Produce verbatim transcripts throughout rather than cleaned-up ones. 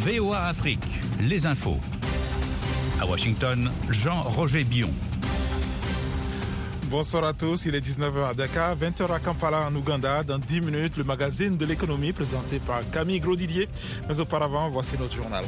V O A Afrique, les infos. À Washington, Jean-Roger Bion. Bonsoir à tous, il est dix-neuf heures à Dakar, vingt heures à Kampala en Ouganda. Dans dix minutes, le magazine de l'économie présenté par Camille Grosdidier. Mais auparavant, voici notre journal.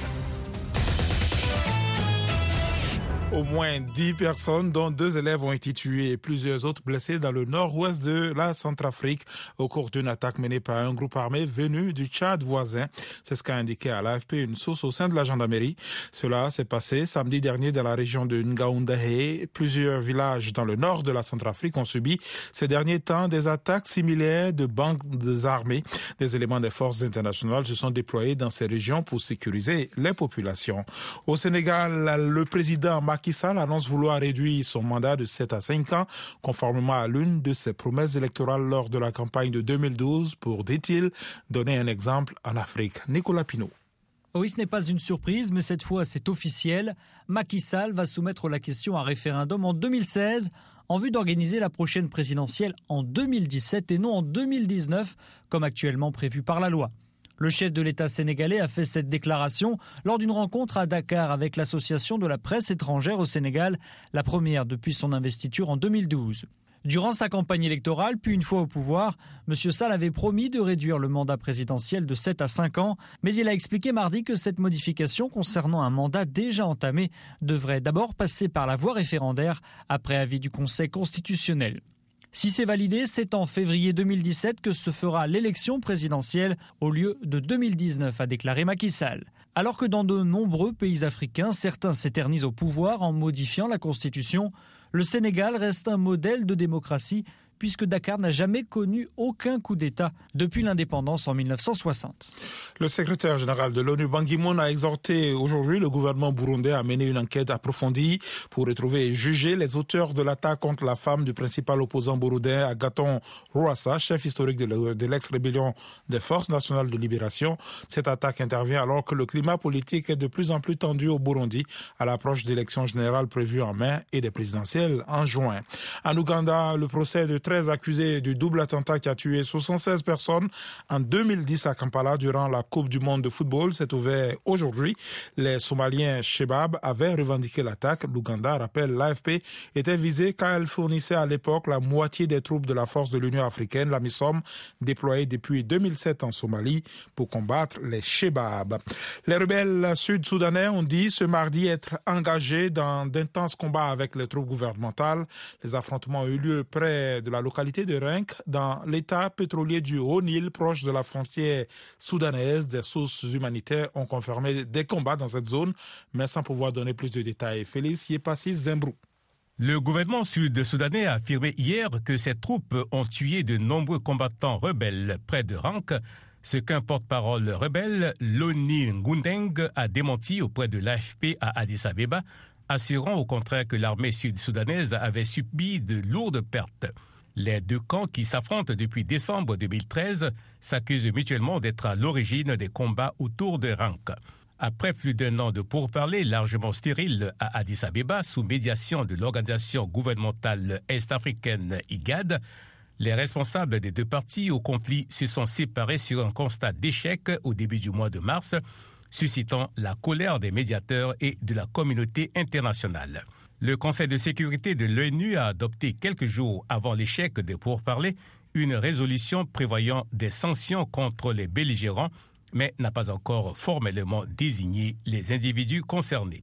Au moins dix personnes, dont deux élèves, ont été tuées et plusieurs autres blessés dans le nord-ouest de la Centrafrique au cours d'une attaque menée par un groupe armé venu du Tchad voisin. C'est ce qu'a indiqué à l'A F P une source au sein de la gendarmerie. Cela s'est passé samedi dernier dans la région de Ngaoundahé. Plusieurs villages dans le nord de la Centrafrique ont subi ces derniers temps des attaques similaires de bandes armées. Des éléments des forces internationales se sont déployés dans ces régions pour sécuriser les populations. Au Sénégal, le président Macky Sall annonce vouloir réduire son mandat de sept à cinq ans, conformément à l'une de ses promesses électorales lors de la campagne de deux mille douze pour, dit-il, donner un exemple en Afrique. Nicolas Pinault. Oui, ce n'est pas une surprise, mais cette fois c'est officiel. Macky Sall va soumettre la question à référendum en deux mille seize en vue d'organiser la prochaine présidentielle en deux mille dix-sept et non en deux mille dix-neuf, comme actuellement prévu par la loi. Le chef de l'État sénégalais a fait cette déclaration lors d'une rencontre à Dakar avec l'Association de la presse étrangère au Sénégal, la première depuis son investiture en deux mille douze. Durant sa campagne électorale, puis une fois au pouvoir, M. Sall avait promis de réduire le mandat présidentiel de sept à cinq ans, mais il a expliqué mardi que cette modification concernant un mandat déjà entamé devrait d'abord passer par la voie référendaire après avis du Conseil constitutionnel. Si c'est validé, c'est en février deux mille dix-sept que se fera l'élection présidentielle au lieu de deux mille dix-neuf, a déclaré Macky Sall. Alors que dans de nombreux pays africains, certains s'éternisent au pouvoir en modifiant la Constitution, le Sénégal reste un modèle de démocratie puisque Dakar n'a jamais connu aucun coup d'État depuis l'indépendance en mille neuf cent soixante. Le secrétaire général de l'ONU, Ban Ki-moon, a exhorté aujourd'hui le gouvernement burundais à mener une enquête approfondie pour retrouver et juger les auteurs de l'attaque contre la femme du principal opposant burundais, Agathon Rwasa, chef historique de l'ex-rébellion des Forces nationales de libération. Cette attaque intervient alors que le climat politique est de plus en plus tendu au Burundi à l'approche d'élections générales prévues en mai et des présidentielles en juin. En Ouganda, le procès de treize accusés du double attentat qui a tué soixante-seize personnes en deux mille dix à Kampala durant la Coupe du monde de football s'est ouvert aujourd'hui. Les Somaliens Shebab avaient revendiqué l'attaque. L'Ouganda, rappelle l'A F P, était visée car elle fournissait à l'époque la moitié des troupes de la force de l'Union africaine, la MISOM, déployée depuis deux mille sept en Somalie pour combattre les Shebab. Les rebelles sud-soudanais ont dit ce mardi être engagés dans d'intenses combats avec les troupes gouvernementales. Les affrontements ont eu lieu près de la localité de Renk, dans l'état pétrolier du Haut-Nil, proche de la frontière soudanaise. Des sources humanitaires ont confirmé des combats dans cette zone, mais sans pouvoir donner plus de détails. Félix Yepassis Zembrou. Le gouvernement sud-soudanais a affirmé hier que ses troupes ont tué de nombreux combattants rebelles près de Renk, ce qu'un porte-parole rebelle, Loni Ngundeng, a démenti auprès de l'A F P à Addis Abeba, assurant au contraire que l'armée sud-soudanaise avait subi de lourdes pertes. Les deux camps qui s'affrontent depuis décembre deux mille treize s'accusent mutuellement d'être à l'origine des combats autour de Renk. Après plus d'un an de pourparlers largement stériles à Addis Abeba sous médiation de l'organisation gouvernementale est-africaine I G A D, les responsables des deux parties au conflit se sont séparés sur un constat d'échec au début du mois de mars, suscitant la colère des médiateurs et de la communauté internationale. Le Conseil de sécurité de l'ONU a adopté quelques jours avant l'échec des pourparlers une résolution prévoyant des sanctions contre les belligérants, mais n'a pas encore formellement désigné les individus concernés.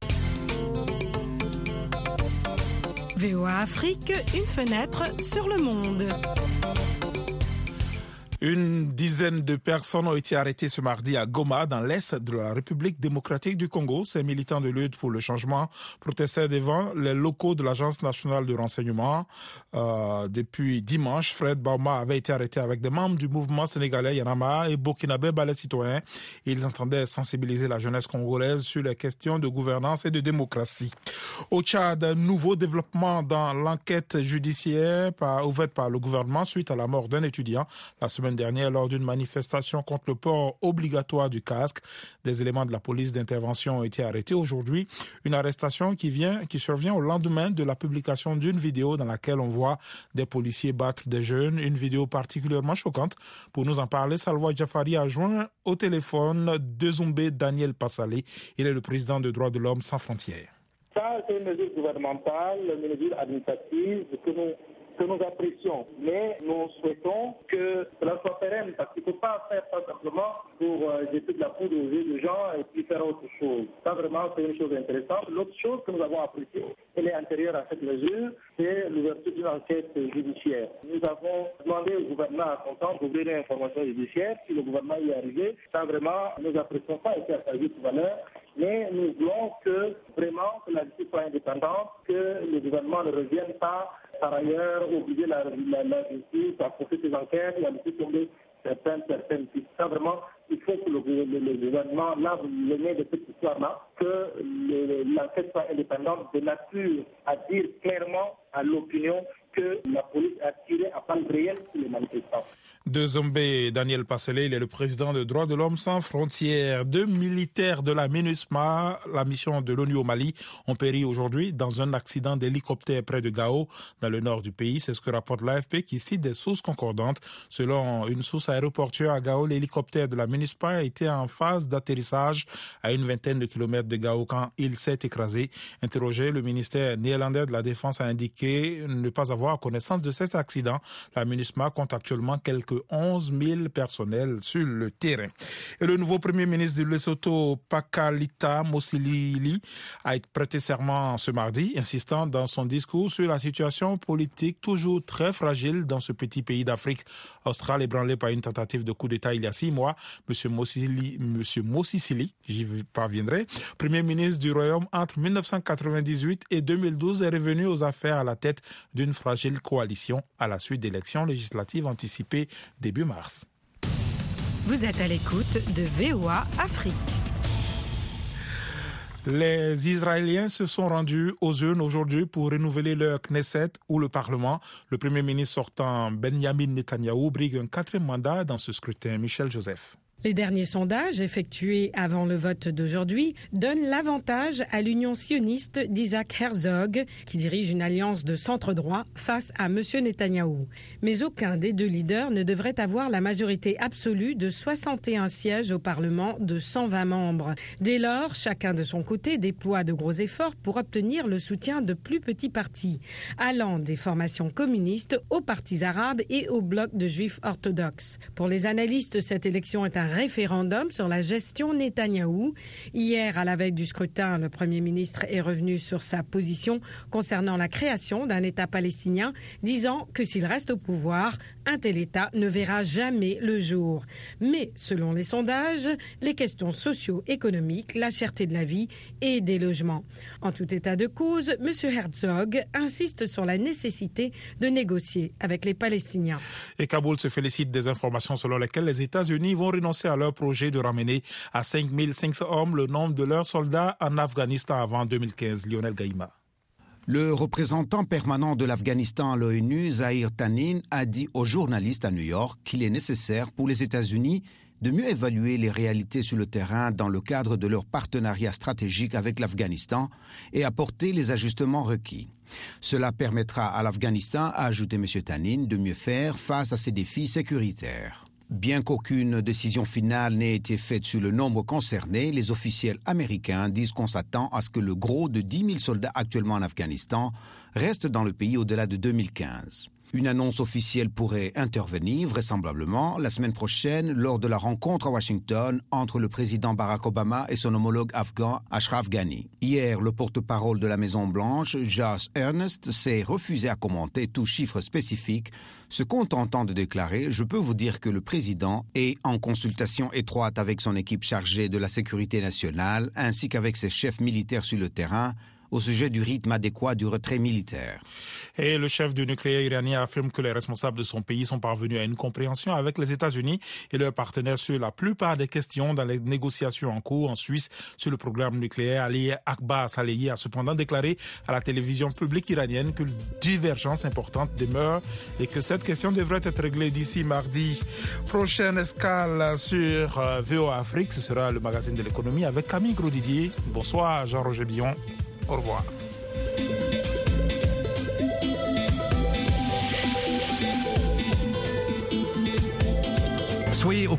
V O A Afrique, une fenêtre sur le monde. Une dizaine de personnes ont été arrêtées ce mardi à Goma, dans l'est de la République démocratique du Congo. Ces militants de lutte pour le changement protestaient devant les locaux de l'Agence nationale de renseignement. Euh, depuis dimanche, Fred Bauma avait été arrêté avec des membres du mouvement sénégalais Yanama et burkinabé Balai Citoyen. Ils entendaient sensibiliser la jeunesse congolaise sur les questions de gouvernance et de démocratie. Au Tchad, nouveau développement dans l'enquête judiciaire par, ouverte par le gouvernement suite à la mort d'un étudiant la semaine semaine dernière lors d'une manifestation contre le port obligatoire du casque. Des éléments de la police d'intervention ont été arrêtés aujourd'hui. Une arrestation qui vient, qui survient au lendemain de la publication d'une vidéo dans laquelle on voit des policiers battre des jeunes. Une vidéo particulièrement choquante. Pour nous en parler, Salwa Jafari a joint au téléphone Dezumbe Daniel Passalé. Il est le président de Droits de l'Homme sans frontières. Ça, c'est une mesure gouvernementale, une mesure administrative que nous, que nous apprécions. Mais nous souhaitons que cela soit pérenne, parce qu'il ne faut pas faire ça simplement pour euh, jeter de la poudre aux yeux des gens et puis faire autre chose. Ça, vraiment, c'est une chose intéressante. L'autre chose que nous avons appréciée, elle est antérieure à cette mesure, c'est l'ouverture d'une enquête judiciaire. Nous avons demandé au gouvernement à son temps d'ouvrir une information judiciaire. Si le gouvernement y est arrivé, ça, vraiment, nous apprécions ça et c'est à sa juste valeur. Mais nous voulons que vraiment que la justice soit indépendante, que le gouvernement ne revienne pas par ailleurs obliger la, la, la justice à porter ses enquêtes ou à laisser tomber certaines certaines pistes. Ça vraiment, il faut que le, le, le gouvernement lave le nez de cette histoire-là, que le, l'enquête soit indépendante de nature à dire clairement à l'opinion que la police a tiré à balles réelles sur les manifestants. Dezumbe Daniel Passalé, il est le président de Droits de l'Homme sans frontières. Deux militaires de la MINUSMA, la mission de l'ONU au Mali, ont péri aujourd'hui dans un accident d'hélicoptère près de Gao, dans le nord du pays. C'est ce que rapporte l'A F P qui cite des sources concordantes. Selon une source aéroportuaire à Gao, l'hélicoptère de la MINUSMA était en phase d'atterrissage à une vingtaine de kilomètres de Gao quand il s'est écrasé. Interrogé, le ministère néerlandais de la Défense a indiqué ne pas avoir connaissance de cet accident. La MINUSMA compte actuellement quelques onze mille personnels sur le terrain. Et le nouveau premier ministre du Lesotho, Pakalita Mosilili, a prêté serment ce mardi, insistant dans son discours sur la situation politique toujours très fragile dans ce petit pays d'Afrique australe ébranlé par une tentative de coup d'État il y a six mois. Monsieur Mosili, Monsieur Mosisili, j'y parviendrai, premier ministre du Royaume entre mille neuf cent quatre-vingt-dix-huit et deux mille douze, est revenu aux affaires à la tête d'une fragile coalition à la suite d'élections législatives anticipées début mars. Vous êtes à l'écoute de V O A Afrique. Les Israéliens se sont rendus aux urnes aujourd'hui pour renouveler leur Knesset ou le Parlement. Le Premier ministre sortant Benjamin Netanyahou brigue un quatrième mandat dans ce scrutin. Michel Joseph. Les derniers sondages effectués avant le vote d'aujourd'hui donnent l'avantage à l'union sioniste d'Isaac Herzog, qui dirige une alliance de centre-droit face à M. Netanyahou. Mais aucun des deux leaders ne devrait avoir la majorité absolue de soixante et un sièges au Parlement de cent vingt membres. Dès lors, chacun de son côté déploie de gros efforts pour obtenir le soutien de plus petits partis, allant des formations communistes aux partis arabes et au bloc de juifs orthodoxes. Pour les analystes, cette élection est un référendum sur la gestion Netanyahou. Hier, à la veille du scrutin, le Premier ministre est revenu sur sa position concernant la création d'un État palestinien, disant que s'il reste au pouvoir, un tel État ne verra jamais le jour. Mais, selon les sondages, les questions socio-économiques, la cherté de la vie et des logements. En tout état de cause, M. Herzog insiste sur la nécessité de négocier avec les Palestiniens. Et Kaboul se félicite des informations selon lesquelles les États-Unis vont renoncer à leur projet de ramener à cinq mille cinq cents hommes le nombre de leurs soldats en Afghanistan avant deux mille quinze. Lionel Gaïma. Le représentant permanent de l'Afghanistan à l'ONU, Zahir Tanin, a dit aux journalistes à New York qu'il est nécessaire pour les États-Unis de mieux évaluer les réalités sur le terrain dans le cadre de leur partenariat stratégique avec l'Afghanistan et apporter les ajustements requis. Cela permettra à l'Afghanistan, a ajouté M. Tanin, de mieux faire face à ces défis sécuritaires. Bien qu'aucune décision finale n'ait été faite sur le nombre concerné, les officiels américains disent qu'on s'attend à ce que le gros de dix mille soldats actuellement en Afghanistan reste dans le pays au-delà de deux mille quinze. Une annonce officielle pourrait intervenir vraisemblablement la semaine prochaine lors de la rencontre à Washington entre le président Barack Obama et son homologue afghan Ashraf Ghani. Hier, le porte-parole de la Maison-Blanche, Josh Earnest, s'est refusé à commenter tout chiffre spécifique, se contentant de déclarer « Je peux vous dire que le président est en consultation étroite avec son équipe chargée de la sécurité nationale ainsi qu'avec ses chefs militaires sur le terrain au sujet du rythme adéquat du retrait militaire. Et le chef du nucléaire iranien affirme que les responsables de son pays sont parvenus à une compréhension avec les États-Unis et leurs partenaires sur la plupart des questions dans les négociations en cours en Suisse sur le programme nucléaire. Ali Akbar Salehi a cependant déclaré à la télévision publique iranienne que divergences importantes demeurent et que cette question devrait être réglée d'ici mardi. Prochaine escale sur V O A Afrique, ce sera le magazine de l'économie avec Camille Grosdidier. Bonsoir Jean-Roger Billon. Au revoir. Soyez au